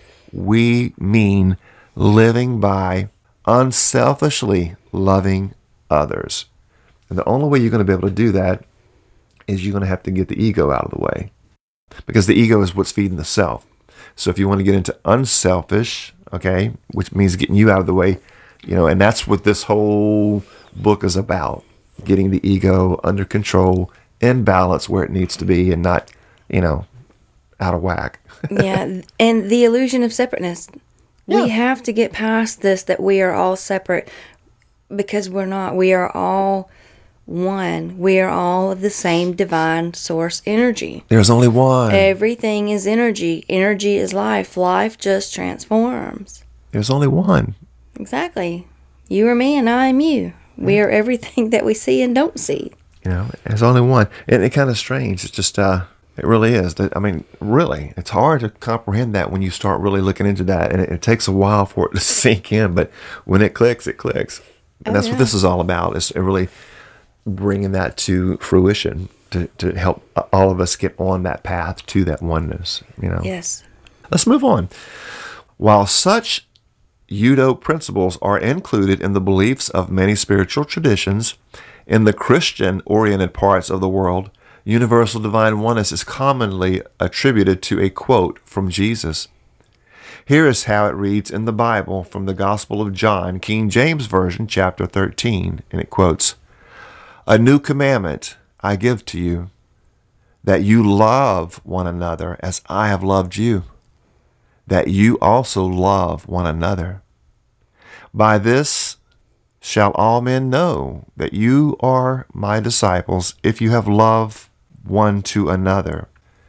we mean living by unselfishly loving others. And the only way you're going to be able to do that is you're going to have to get the ego out of the way, because the ego is what's feeding the self. So if you want to get into unselfish, okay, which means getting you out of the way, you know, and that's what this whole book is about, getting the ego under control, in balance where it needs to be, and not, you know, out of whack. Yeah, and the illusion of separateness. Yeah. We have to get past this, that we are all separate, because we're not. We are all one. We are all of the same divine source energy. There's only one. Everything is energy. Energy is life. Life just transforms. There's only one. Exactly. You are me and I am you. We are everything that we see and don't see. You know, there's only one. And it's kind of strange. It's just, uh, it really is. I mean, really, it's hard to comprehend that when you start really looking into that. And it, it takes a while for it to sink in. But when it clicks, it clicks. And Oh, that's yeah. what this is all about, is really bringing that to fruition to, to help all of us get on that path to that oneness, you know. Yes. Let's move on. While such Udo principles are included in the beliefs of many spiritual traditions, in the Christian-oriented parts of the world, universal divine oneness is commonly attributed to a quote from Jesus. Here is how it reads in the Bible from the Gospel of John, King James Version, chapter thirteen, and it quotes, "A new commandment I give to you, that you love one another as I have loved you, that you also love one another. By this shall all men know that you are my disciples, if you have love one to another."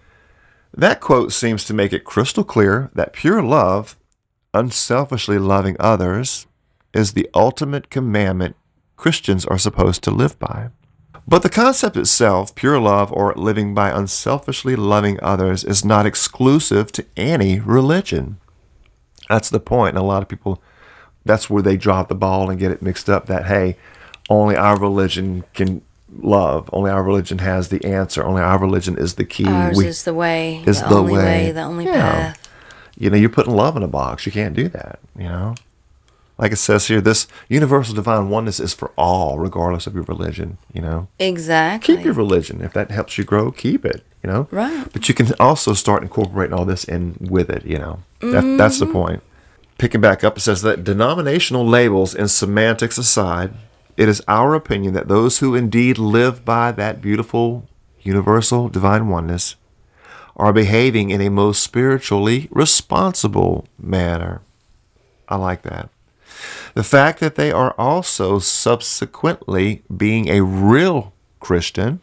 That quote seems to make it crystal clear that pure love, unselfishly loving others, is the ultimate commandment Christians are supposed to live by. But the concept itself, pure love or living by unselfishly loving others, is not exclusive to any religion. That's the point. And a lot of people, that's where they drop the ball and get it mixed up, that, hey, only our religion can love. Only our religion has the answer. Only our religion is the key. Ours We- is the way, is the, the only way. way. the only Yeah. path. You know, you're putting love in a box. You can't do that, you know. Like it says here, this universal divine oneness is for all, regardless of your religion, you know. Exactly. Keep your religion. If that helps you grow, keep it. you know? Right. But you can also start incorporating all this in with it, you know? That, mm-hmm. That's the point. Picking back up, it says that denominational labels and semantics aside, it is our opinion that those who indeed live by that beautiful, universal, divine oneness are behaving in a most spiritually responsible manner. I like that. The fact that they are also subsequently being a real Christian,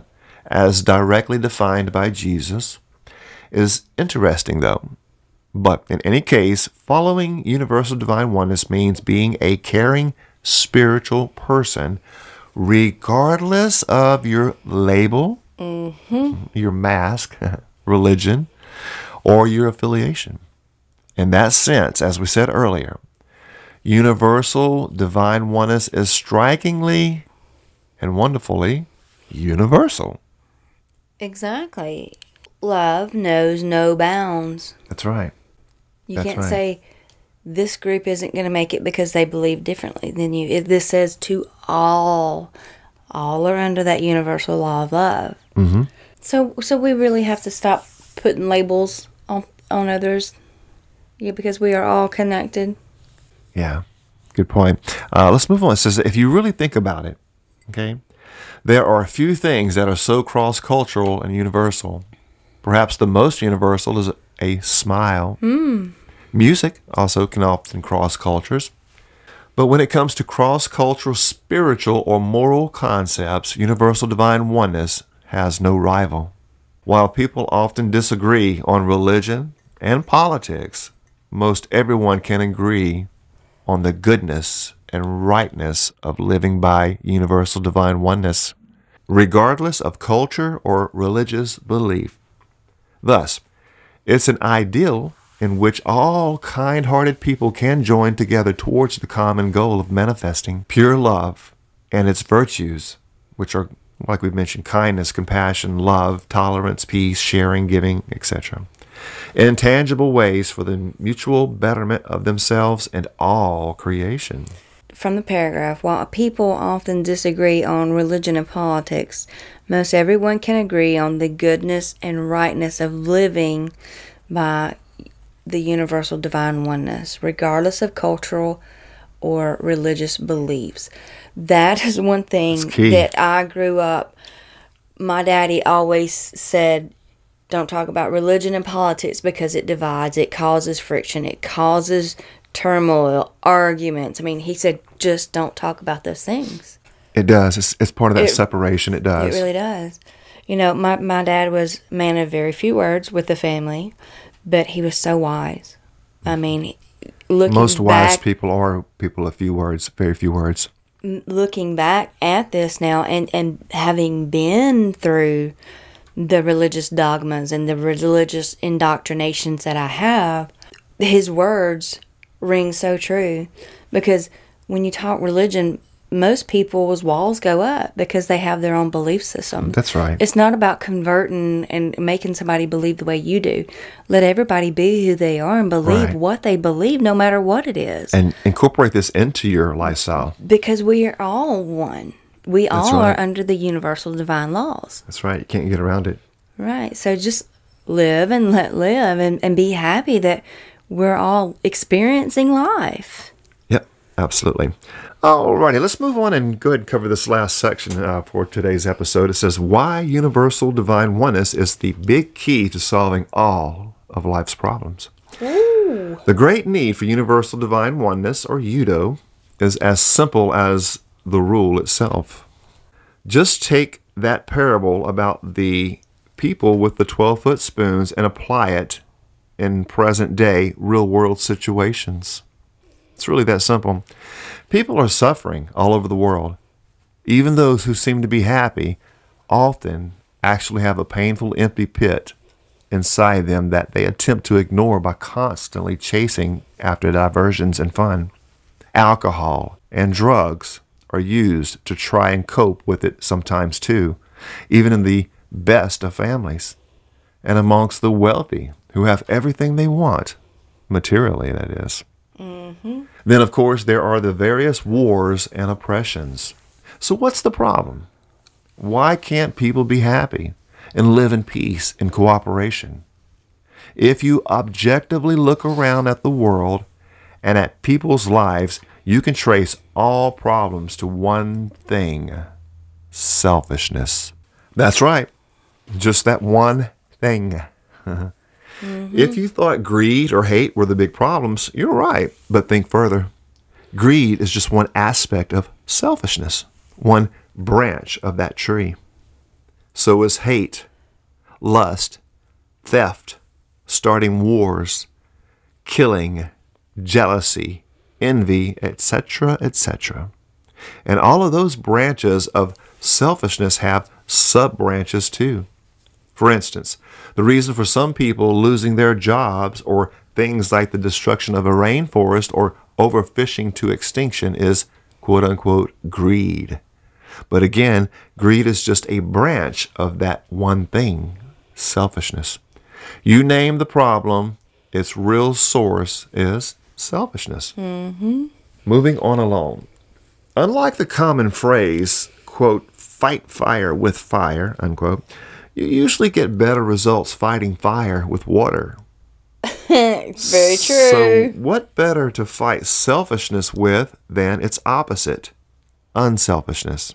as directly defined by Jesus, is interesting though. But in any case, following universal divine oneness means being a caring spiritual person, regardless of your label, mm-hmm. your mask, religion, or your affiliation. In that sense, as we said earlier, universal divine oneness is strikingly and wonderfully universal. Exactly. Love knows no bounds. That's right. You That's can't right. say this group isn't going to make it because they believe differently than you. If this says to all, all are under that universal law of love. Mm-hmm. So, so we really have to stop putting labels on on others. Yeah, because we are all connected. Yeah, good point. Uh, let's move on. It says that if you really think about it, okay, there are a few things that are so cross-cultural and universal. Perhaps the most universal is a smile. Mm. Music also can often cross cultures. But when it comes to cross-cultural spiritual or moral concepts, universal divine oneness has no rival. While people often disagree on religion and politics, most everyone can agree on the goodness and rightness of living by universal divine oneness, regardless of culture or religious belief. Thus, it's an ideal in which all kind-hearted people can join together towards the common goal of manifesting pure love and its virtues, which are, like we've mentioned, kindness, compassion, love, tolerance, peace, sharing, giving, et cetera, in tangible ways for the mutual betterment of themselves and all creation. From the paragraph, while people often disagree on religion and politics, most everyone can agree on the goodness and rightness of living by the universal divine oneness, regardless of cultural or religious beliefs. That is one thing that I grew up, my daddy always said, don't talk about religion and politics because it divides, it causes friction, it causes turmoil, arguments. I mean, he said, just don't talk about those things. It does. It's, it's part of that it, separation. It does. It really does. You know, my, my dad was a man of very few words with the family, but he was so wise. I mean, looking Most wise back, people are people of few words, very few words. Looking back at this now and, and having been through the religious dogmas and the religious indoctrinations that I have, his words ring so true. Because when you talk religion, most people's walls go up because they have their own belief system. That's right. It's not about converting and making somebody believe the way you do. Let everybody be who they are and believe Right. what they believe, no matter what it is. And incorporate this into your lifestyle. Because we are all one. We That's all right. are under the universal divine laws. That's right. You can't get around it. Right. So just live and let live and, and be happy that we're all experiencing life. Yep, absolutely. Alrighty, let's move on and go ahead and cover this last section uh, for today's episode. It says, why universal divine oneness is the big key to solving all of life's problems. Ooh. The great need for universal divine oneness, or U D O, is as simple as the rule itself. Just take that parable about the people with the twelve-foot spoons and apply it in present-day, real-world situations. It's really that simple. People are suffering all over the world. Even those who seem to be happy often actually have a painful, empty pit inside them that they attempt to ignore by constantly chasing after diversions and fun. Alcohol and drugs are used to try and cope with it sometimes too, even in the best of families and amongst the wealthy who have everything they want, materially that is. Mm-hmm. Then, of course, there are the various wars and oppressions. So what's the problem? Why can't people be happy? and live in peace and cooperation. If you objectively look around at the world and at people's lives, you can trace all problems to one thing: selfishness. That's right, just that one thing. Mm-hmm. If you thought greed or hate were the big problems, you're right, but think further. Greed is just one aspect of selfishness, one branch of that tree. So is hate, lust, theft, starting wars, killing, jealousy, envy, et cetera, et cetera. And all of those branches of selfishness have sub-branches too. For instance, the reason for some people losing their jobs or things like the destruction of a rainforest or overfishing to extinction is quote-unquote greed. But again, greed is just a branch of that one thing, selfishness. You name the problem, its real source is selfishness. Mm-hmm. Moving on along. Unlike the common phrase, quote, fight fire with fire, unquote, you usually get better results fighting fire with water. Very true. So what better to fight selfishness with than its opposite, unselfishness?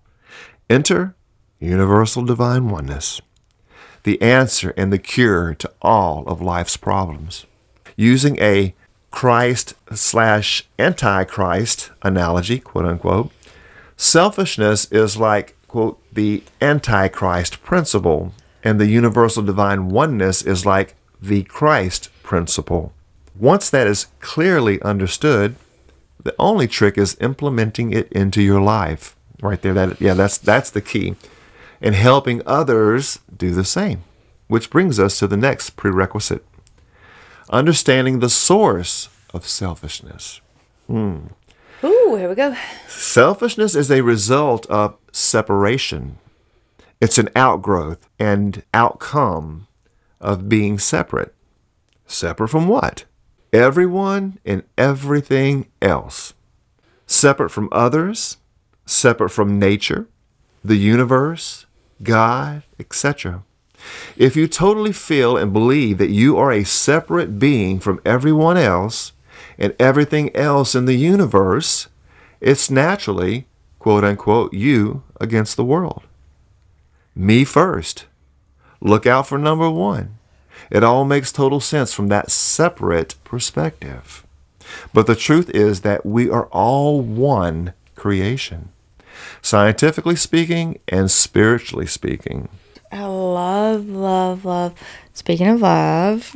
Enter universal divine oneness, the answer and the cure to all of life's problems. Using a Christ slash Antichrist analogy, quote unquote, selfishness is like, quote, the Antichrist principle, and the universal divine oneness is like the Christ principle. Once that is clearly understood, the only trick is implementing it into your life. Right there, that yeah, that's that's the key. And helping others do the same. Which brings us to the next prerequisite. Understanding the source of selfishness. Hmm. Ooh, here we go. Selfishness is a result of separation. It's an outgrowth and outcome of being separate. Separate from what? Everyone and everything else. Separate from others, separate from nature, the universe, God, et cetera. If you totally feel and believe that you are a separate being from everyone else and everything else in the universe, it's naturally, quote unquote, you against the world. Me first. Look out for number one. It all makes total sense from that separate perspective. But the truth is that we are all one creation, scientifically speaking and spiritually speaking. I love, love, love. Speaking of love,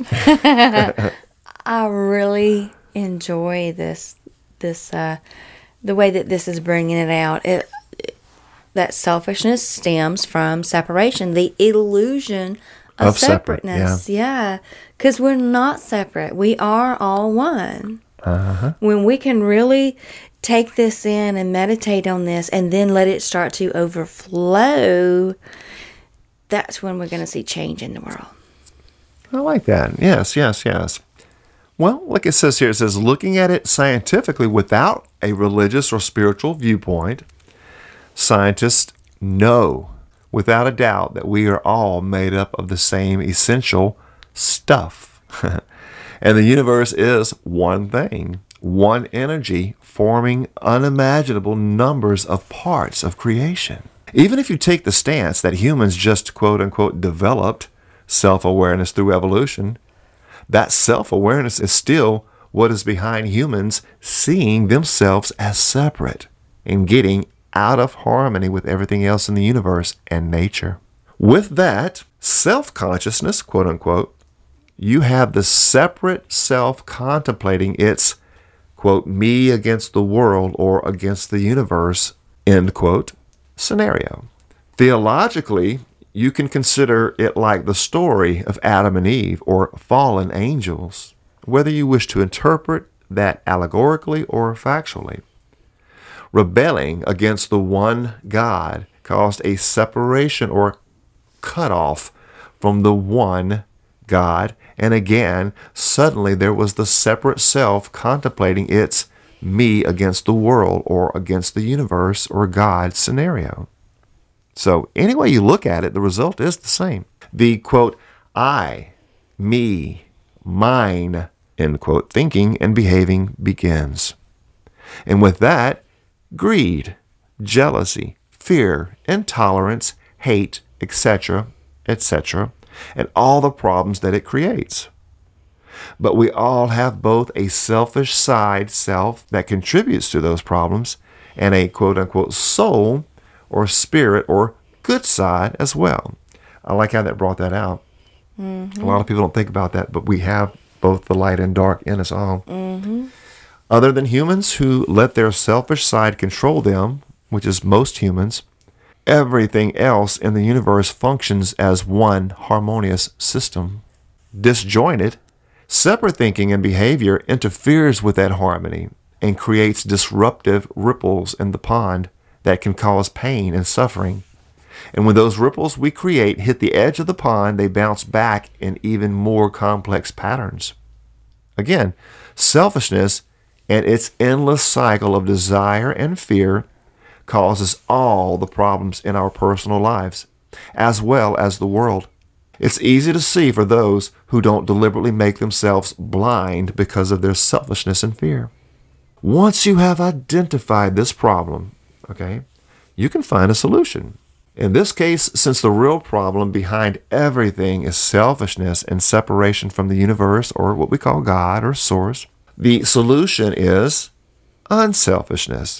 I really enjoy this, this, uh, the way that this is bringing it out. It, that selfishness stems from separation, the illusion of, of separateness. Separate, yeah, because we're not separate. We are all one. Uh-huh. When we can really take this in and meditate on this and then let it start to overflow, that's when we're going to see change in the world. I like that. Yes, yes, yes. Well, like it says here, it says, looking at it scientifically without a religious or spiritual viewpoint, scientists know without a doubt that we are all made up of the same essential stuff. And the universe is one thing, one energy forming unimaginable numbers of parts of creation. Even if you take the stance that humans just quote unquote developed self-awareness through evolution, that self-awareness is still what is behind humans seeing themselves as separate and getting out of harmony with everything else in the universe and nature. With that self-consciousness, quote unquote, you have the separate self contemplating its, quote, me against the world or against the universe, end quote, scenario. Theologically, you can consider it like the story of Adam and Eve or fallen angels, whether you wish to interpret that allegorically or factually. Rebelling against the one God caused a separation or cutoff from the one God, and again, suddenly there was the separate self contemplating its me against the world or against the universe or God scenario. So any way you look at it, the result is the same. The, quote, I, me, mine, end quote, thinking and behaving begins. And with that, greed, jealousy, fear, intolerance, hate, et cetera, et cetera, and all the problems that it creates. But we all have both a selfish side self that contributes to those problems and a quote-unquote soul or spirit or good side as well. I like how that brought that out. Mm-hmm. A lot of people don't think about that, but we have both the light and dark in us all. Mm-hmm. Other than humans who let their selfish side control them, which is most humans, everything else in the universe functions as one harmonious system. Disjointed, separate thinking and behavior interferes with that harmony and creates disruptive ripples in the pond that can cause pain and suffering. And when those ripples we create hit the edge of the pond, they bounce back in even more complex patterns. Again, selfishness and its endless cycle of desire and fear causes all the problems in our personal lives, as well as the world. It's easy to see for those who don't deliberately make themselves blind because of their selfishness and fear. Once you have identified this problem, okay, you can find a solution. In this case, since the real problem behind everything is selfishness and separation from the universe, or what we call God or Source, the solution is unselfishness,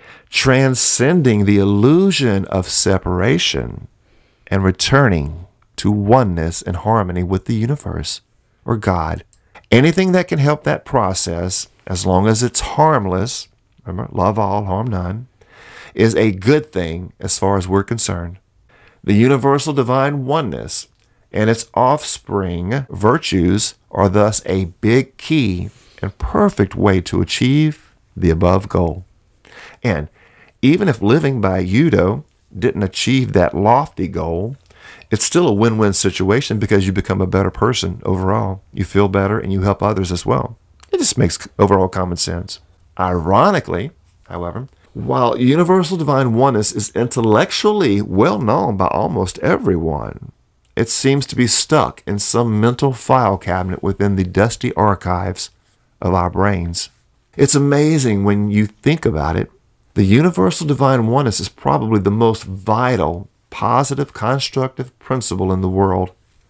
transcending the illusion of separation and returning to oneness and harmony with the universe or God. Anything that can help that process, as long as it's harmless, remember, love all, harm none, is a good thing as far as we're concerned. The universal divine oneness and its offspring virtues are thus a big key and perfect way to achieve the above goal. And even if living by Yudo didn't achieve that lofty goal, it's still a win-win situation because you become a better person overall. You feel better and you help others as well. It just makes overall common sense. Ironically, however, while universal divine oneness is intellectually well known by almost everyone, it seems to be stuck in some mental file cabinet within the dusty archives of our brains. It's amazing when you think about it. The universal divine oneness is probably the most vital, positive, constructive principle in the world,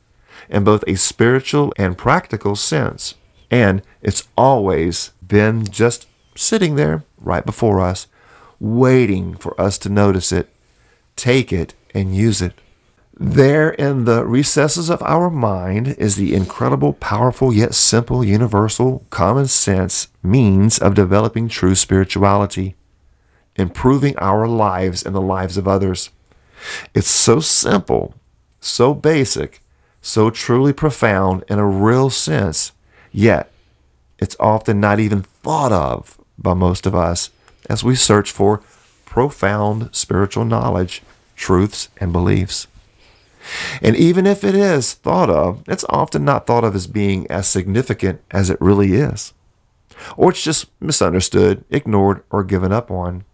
in both a spiritual and practical sense. And it's always been just sitting there right before us, waiting for us to notice it, take it, and use it. There in the recesses of our mind is the incredible, powerful, yet simple, universal, common sense means of developing true spirituality, improving our lives and the lives of others. It's so simple, so basic, so truly profound in a real sense, yet it's often not even thought of by most of us as we search for profound spiritual knowledge, truths, and beliefs. And even if it is thought of, it's often not thought of as being as significant as it really is. Or it's just misunderstood, ignored, or given up on.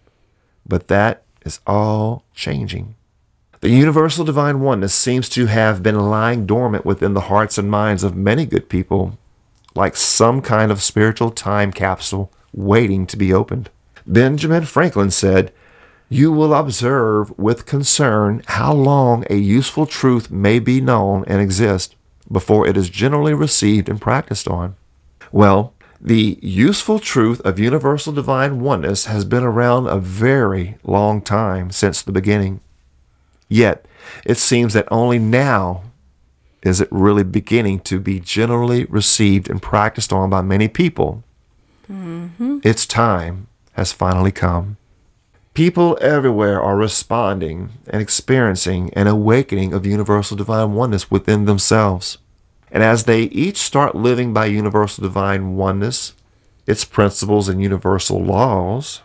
But that is all changing. The universal divine oneness seems to have been lying dormant within the hearts and minds of many good people, like some kind of spiritual time capsule waiting to be opened. Benjamin Franklin said, "You will observe with concern how long a useful truth may be known and exist before it is generally received and practiced on." Well, the useful truth of universal divine oneness has been around a very long time, since the beginning. Yet, it seems that only now is it really beginning to be generally received and practiced on by many people. Mm-hmm. Its time has finally come. People everywhere are responding and experiencing an awakening of universal divine oneness within themselves. And as they each start living by universal divine oneness, its principles and universal laws,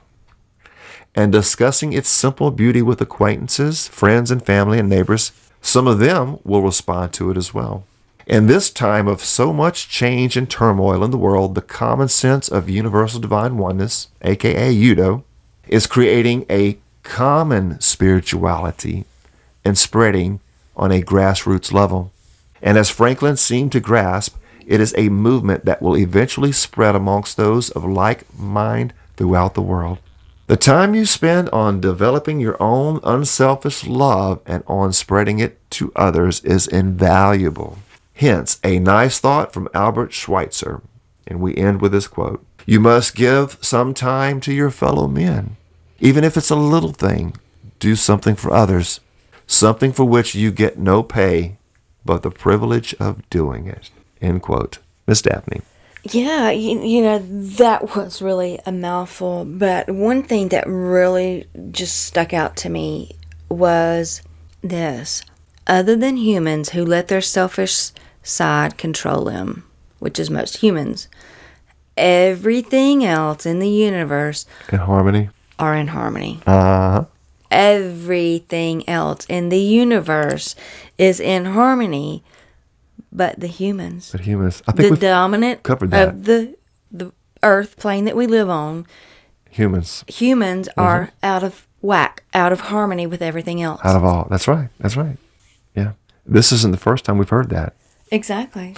and discussing its simple beauty with acquaintances, friends, and family and neighbors, some of them will respond to it as well. In this time of so much change and turmoil in the world, the common sense of universal divine oneness, aka Yudo, is creating a common spirituality and spreading on a grassroots level. And as Franklin seemed to grasp, it is a movement that will eventually spread amongst those of like mind throughout the world. The time you spend on developing your own unselfish love and on spreading it to others is invaluable. Hence, a nice thought from Albert Schweitzer. And we end with this quote. You must give some time to your fellow men. Even if it's a little thing, do something for others. Something for which you get no pay, but the privilege of doing it. End quote. Miss Daphne. Yeah, you, you know, that was really a mouthful. But one thing that really just stuck out to me was this. Other than humans who let their selfish side control them, which is most humans, everything else in the universe In harmony. are in harmony. Uh-huh. Everything else in the universe is in harmony, but the humans, But humans, I think the we've dominant covered that. of the the earth plane that we live on, humans humans are out of whack, out of harmony with everything else. out of all. That's right. That's right. Yeah. This isn't the first time we've heard that. Exactly.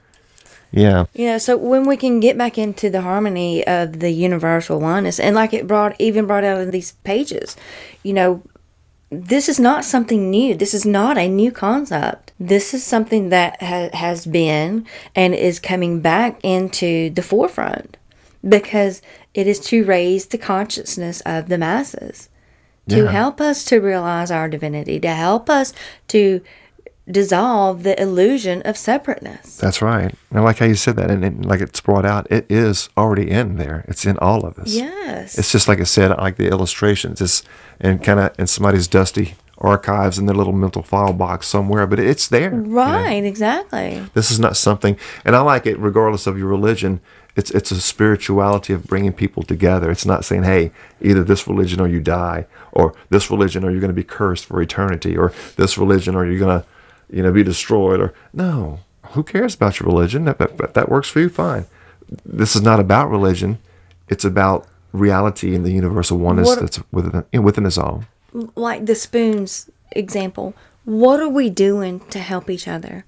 Yeah. Yeah, so when we can get back into the harmony of the universal oneness, and like it brought even brought out in these pages, you know, this is not something new. This is not a new concept. This is something that ha- has been and is coming back into the forefront because it is to raise the consciousness of the masses, to Yeah. help us to realize our divinity, to help us to dissolve the illusion of separateness. That's right. I like how you said that. And, and like it's brought out, it is already in there. It's in all of us. Yes. It's just like I said, like the illustrations. It's in kind of in somebody's dusty archives in their little mental file box somewhere, but it's there. you know. Right, exactly. This is not something, and I like it regardless of your religion. It's it's a spirituality of bringing people together. It's not saying, hey, either this religion or you die, or this religion or you're going to be cursed for eternity, or this religion or you're going to, you know, be destroyed. Or no, who cares about your religion? That, that, that works for you, fine. This is not about religion. It's about reality in the universal oneness What- that's within, within us all. Like the spoons example, what are we doing to help each other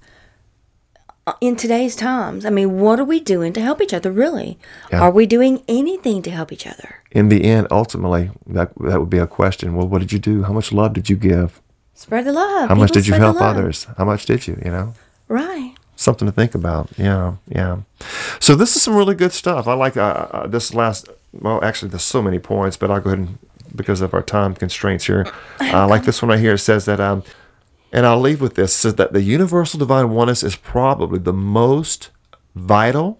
in today's times? I mean, what are we doing to help each other, really? Yeah. Are we doing anything to help each other? In the end, ultimately, that that would be a question. Well, what did you do? How much love did you give? Spread the love. How much People did you spread the help love. others? How much did you, you know? Right. Something to think about. Yeah, yeah. So this is some really good stuff. I like uh, uh, this last, well, actually, there's so many points, but I'll go ahead and, because of our time constraints here, I uh, like this one right here. It says that, um, and I'll leave with this, it says that the universal divine oneness is probably the most vital,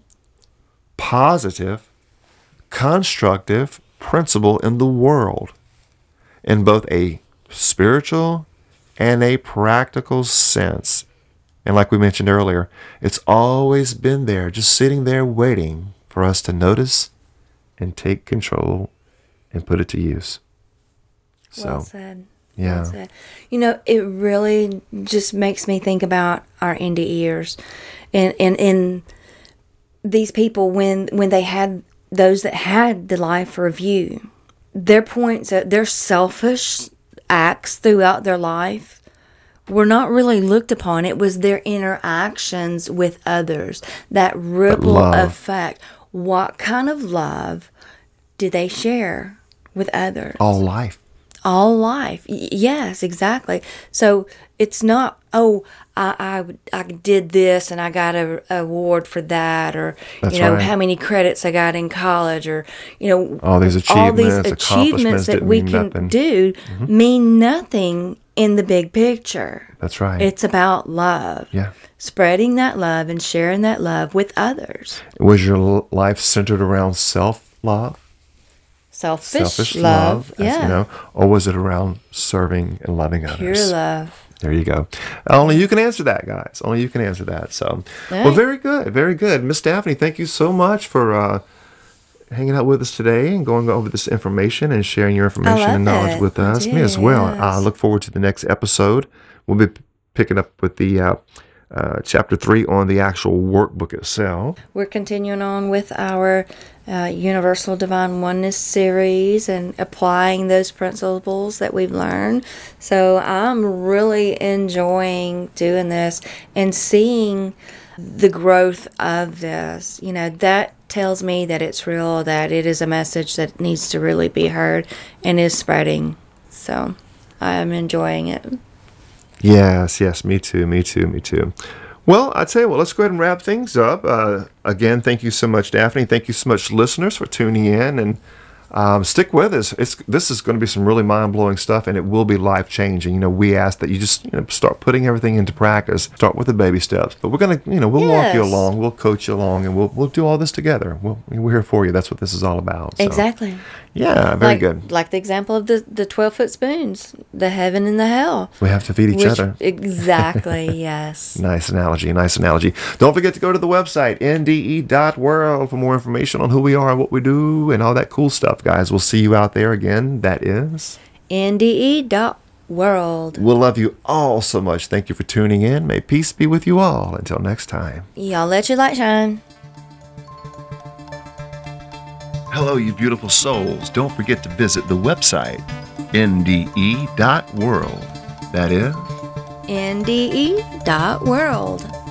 positive, constructive principle in the world in both a spiritual and a practical sense. And like we mentioned earlier, it's always been there, just sitting there waiting for us to notice and take control and put it to use. So, Well said. yeah. Well said. You know, it really just makes me think about our indie ears and and, and these people when when they had those that had the life review, their points, their selfish acts throughout their life were not really looked upon. It was their interactions with others, that ripple love. effect. What kind of love did they share with others? All life. All life. Y- yes, exactly. So it's not, oh, I, I, I did this and I got a, a award for that, or, That's you know, right. how many credits I got in college, or, you know, All these all these achievements, achievements accomplishments that didn't we mean can nothing. do mean nothing in the big picture. That's right. It's about love. Yeah. Spreading that love and sharing that love with others. Was your l- life centered around self-love? Selfish, Selfish love. love, as Yeah. you know, or was it around serving and loving Pure others? love. There you go. Only you can answer that, guys. Only you can answer that. So, well, Right. very good, very good, Miss Daphne. Thank you so much for uh, hanging out with us today and going over this information and sharing your information love and knowledge it. with I us. do, Me as well. yes. I look forward to the next episode. We'll be p- picking up with the uh, uh, chapter three on the actual workbook itself. We're continuing on with our uh, Universal Divine Oneness series and applying those principles that we've learned. So I'm really enjoying doing this and seeing the growth of this. You know, that tells me that it's real, that it is a message that needs to really be heard and is spreading. So I'm enjoying it. Yes, yes, me too, me too, me too. Well, I tell you what, let's go ahead and wrap things up. Uh, again, thank you so much, Daphne. Thank you so much, listeners, for tuning in, and um, stick with us. It's this is going to be some really mind blowing stuff, and it will be life changing. You know, we ask that you just you know start putting everything into practice. Start with the baby steps, but we're gonna you know we'll walk you Yes. along, we'll coach you along, and we'll we'll do all this together. We'll, we're here for you. That's what this is all about. So, Exactly. Yeah, very like, good. Like the example of the the twelve foot spoons, the heaven and the hell. We have to feed each Which- other. Exactly. Yes. Nice analogy, nice analogy. Don't forget to go to the website, N D E dot world, for more information on who we are and what we do and all that cool stuff, guys. We'll see you out there again. That is... N D E dot world. We'll love you all so much. Thank you for tuning in. May peace be with you all. Until next time. Y'all let your light shine. Hello, you beautiful souls. Don't forget to visit the website, N D E dot world. That is... N D E dot world.